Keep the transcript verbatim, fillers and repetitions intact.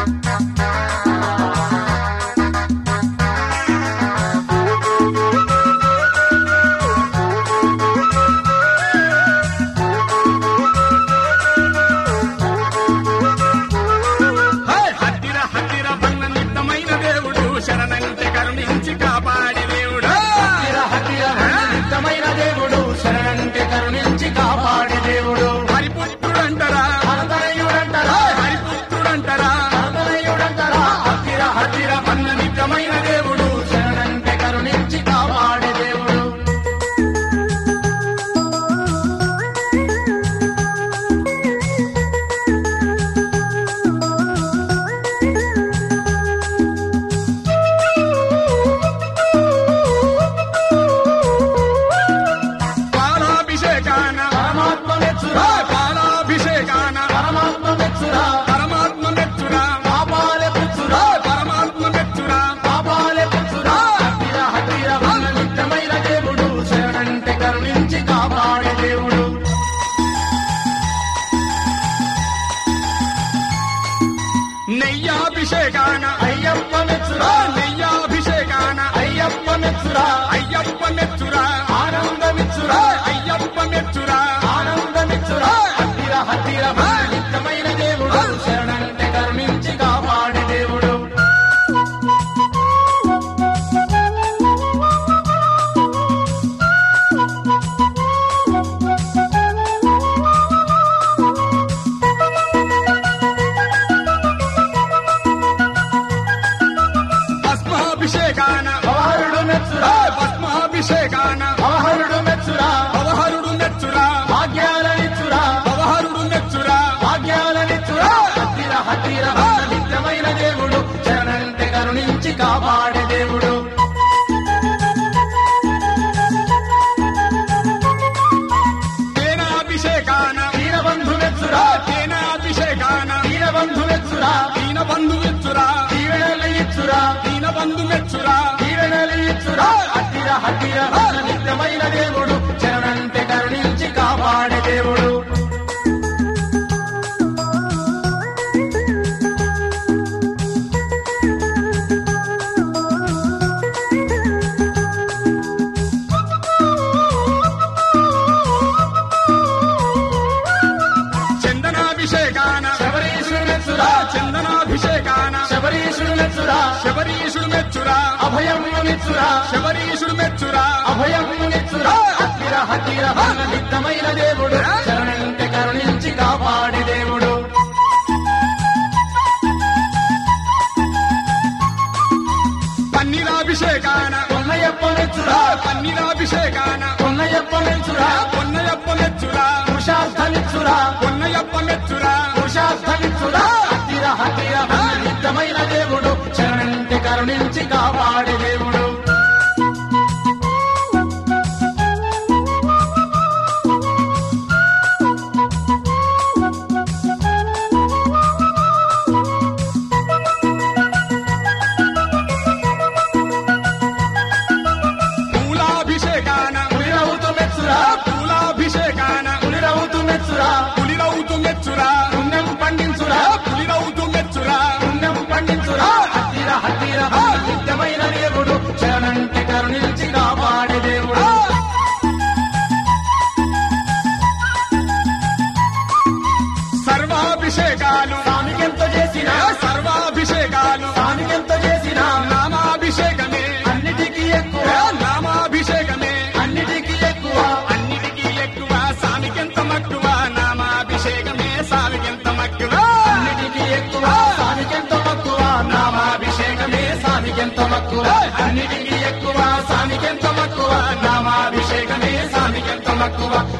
నెయ్యాభిషేకాన అయ్యప్ప మెచ్చురా నెయ్యాభిషేకాన అయ్యప్ప మెచ్చురా అయ్యప్ప మెచ్చురా ఆనందమిచ్చురా అయ్యప్ప మెచ్చురా ఆనందమిచ్చురా హత్తిర హత్తిర నిత్యమైన దేవుడు శరణంటే కరుణించి కాపాడే దేవుడు భస్మాభిషేకాన అవహరుడు మెచ్చురా భస్మాభిషేకాన అవహరుడు మెచ్చురా అవహరుడు మెచ్చురా భాగ్యాలనిచ్చురా అవహరుడు మెచ్చురా భాగ్యాలనిచ్చురా హత్తిర హత్తిర నిత్యమైన దేవుడు శరణంటే కరుణించి కాపాడే దేవుడు తేనాభిషేకాన దీనబంధు మెచ్చురా తేనాభిషేకాన దీనబంధు మెచ్చురా దీనబంధు మెచ్చురా దీవెనలు ఇచ్చురా దీనబంధు మెచ్చురా దీవెనలు ఇచ్చురా హత్తిర హత్తిర నిత్యమైన దేవుడు శరణంటే కరుణించి కాపాడే దేవుడు చందనాభిషేకాన శబరీషుడు మెచ్చురా చందనాభిషేకాన శబరీషుడు మెచ్చురా శబరీషుడు మెచ్చురా అభయమునిచ్చురా శబరీషుడు మెచ్చురా అభయమునిచ్చురా హత్తిర హత్తిర నిత్యమైన దేవుడు శరణంటే కరుణించి కాపాడే దేవుడు పన్నీరాభిషేకాన పొన్నయ్యప్ప మెచ్చురా పన్నీరాభిషేకాన పొన్నయ్యప్ప మెచ్చురా పొన్నయప్ప మెచ్చురా పురుషార్థమిచ్చురా పొన్నయప్ప మెచ్చురా పురుషార్థమిచ్చురా హత్తిర హత్తిర నిత్యమైన దేవుడు శరణంటే కరుణించి కాపాడే దేవుడు పూలాభిషేకాన పులిరవుతు మెచ్చురా పూలాభిషేకాన పులిరవుతు మెచ్చురా పులిరవుతు మెచ్చురా పుణ్యం పండించురా పులిరవుతు మెచ్చురా పుణ్యం పండించురా హత్తిర హత్తిర నిత్యమైన దేవుడు శరణంటే కరుణించి కాపాడే దేవుడు సర్వాభిషేకాలు స్వామికెంత చేసినా సర్వాభిషేకాలు స్వామికెంత చేసినా నామాభిషేకమే అన్నిటికీ ఎక్కువ నామాభిషేకమే అన్నిటికీ ఎక్కువ అన్నిటికీ ఎక్కువ సామికెంత మక్కువ నామాభిషేకమే సామికెంత మక్కువ అన్నిటికీ ఎక్కువ స్వామికెంత మక్కువ నామాభిషేకమే స్వామికెంత మక్కువ అన్నిటికీ ఎక్కువ స్వామికెంత మక్కువ నామాభిషేకమే స్వామికెంత మక్కువ